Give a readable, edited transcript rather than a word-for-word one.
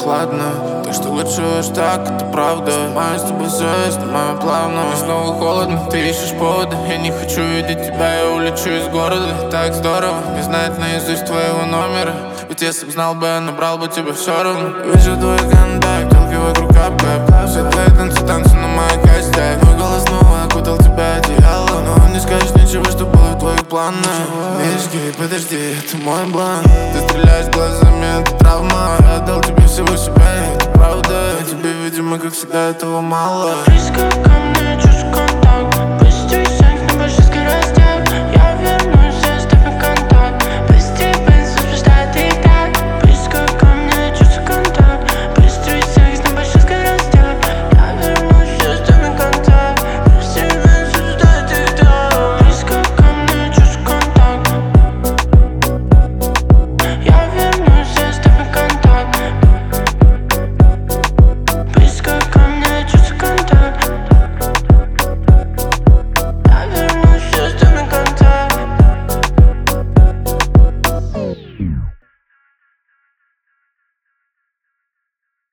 прохладно. Так что лучше уж так, это правда. Снимаю с тобой все, снимаю плавно. Мне снова холодно, ты ищешь повода. Я не хочу видеть тебя, я улечу из города. Так здорово, не знать наизусть твоего номера. Ведь если б знал бы, я набрал бы тебе все равно. Вижу твой контакт, только вокруг кап-кап. Все твои танцы на моих костях. Мой голос снова окутал тебя одеялом. Но не скажешь ничего, что было в твоих планах. Мишки, подожди, это мой бланк. Ты стреляешь глазами, это травма. Я отдал тебе всего себя, и это правда. Тебе, видимо, как всегда, этого мало.